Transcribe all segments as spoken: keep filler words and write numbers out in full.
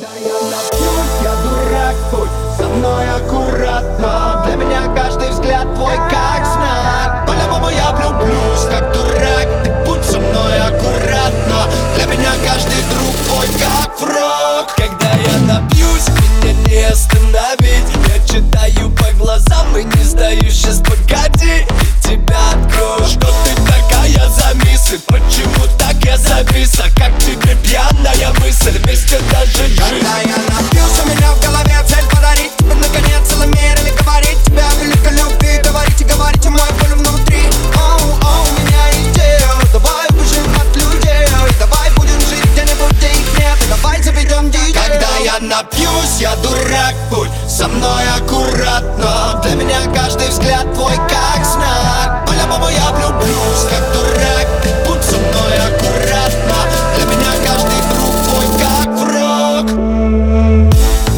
Когда я напьюсь, я дурак, будь со мной аккуратно. Для меня каждый взгляд твой как знак. По-любому я влюблюсь, как дурак. Ты будь со мной аккуратно. Для меня каждый друг твой как враг. Когда я напьюсь, меня не остановить. Я читаю по глазам и не сдаюсь. Сейчас погоди, и тебя открою. Что ты такая за мысль? Почему так я завис? А как тебе пьяная мысль? Вместе даже жить. Когда я напьюсь, у меня в голове цель подарить тебе наконец целый мир. Или говорить тебе о великой любви. Говорите, говорите, мой боль внутри. Оу, оу, у меня идея. Давай убежим от людей. И давай будем жить где-нибудь, где их нет. И давай заведем диджей. Когда я напьюсь, я дурак, будь со мной аккуратно. Для меня каждый взгляд твой как знак. По-любому я влюблюсь, как дурак. Ты будь со мной аккуратно. Для меня каждый друг твой как враг.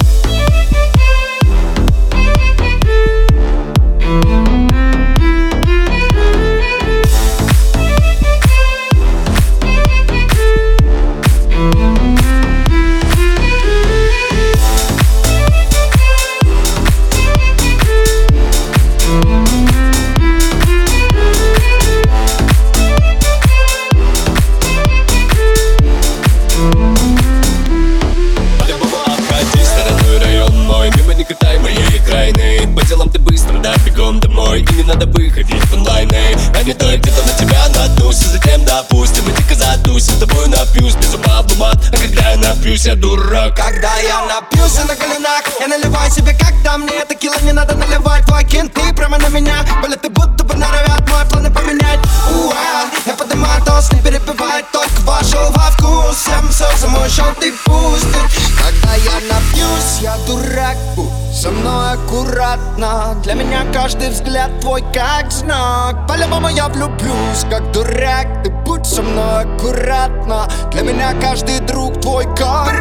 По делам ты быстро, да, бегом домой. И не надо выходить в онлайны. А не то я где-то на тебя надусь. И затем, допустим, и дико задусь. С тобой напьюсь, без ума в лумат. А когда я напьюсь, я дурак. Когда я напьюсь на коленах, я наливаю себе, когда мне текила не надо наливать. Твои кенты прямо на меня. Балеты будто бы норовят мои планы поменять. Уа, я поднимаю тост, не перепевай. Только вошел во вкус, всем все за мой шоу ты пустишь. Когда я напьюсь, я дурак, будь со мной аккуратно. Для меня каждый взгляд твой как знак. По-любому я влюблюсь, как дурак. Ты будь со мной аккуратно. Для меня каждый друг твой как